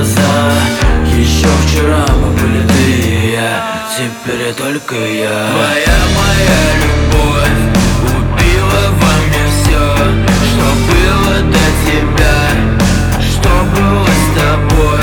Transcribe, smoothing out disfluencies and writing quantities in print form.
глаза. Еще вчера мы были ты и я, теперь я только я. Твоя моя любовь убила во мне все, что было до тебя, что было с тобой.